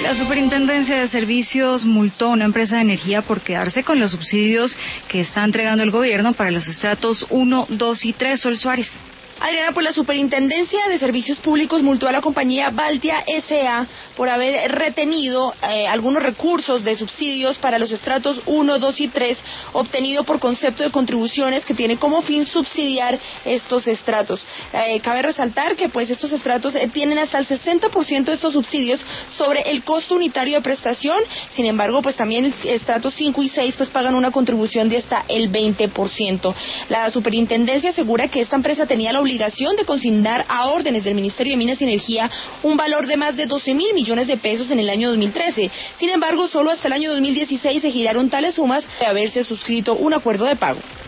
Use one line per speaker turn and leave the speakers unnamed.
La Superintendencia de Servicios multó a una empresa de energía por quedarse con los subsidios que está entregando el gobierno para los estratos 1, 2 y 3. Sol Suárez.
Adriana, pues la Superintendencia de Servicios Públicos multó a la compañía Baltia S.A. por haber retenido algunos recursos de subsidios para los estratos 1, 2 y 3 obtenido por concepto de contribuciones que tiene como fin subsidiar estos estratos. Cabe resaltar que pues estos estratos tienen hasta el 60% de estos subsidios sobre el costo unitario de prestación. Sin embargo, pues también estratos 5 y 6 pues pagan una contribución de hasta el 20%. La Superintendencia asegura que esta empresa tenía la obligación de consignar a órdenes del Ministerio de Minas y Energía un valor de más de 12.000 millones de pesos en el año 2013. Sin embargo, solo hasta el año 2016 se giraron tales sumas de haberse suscrito un acuerdo de pago.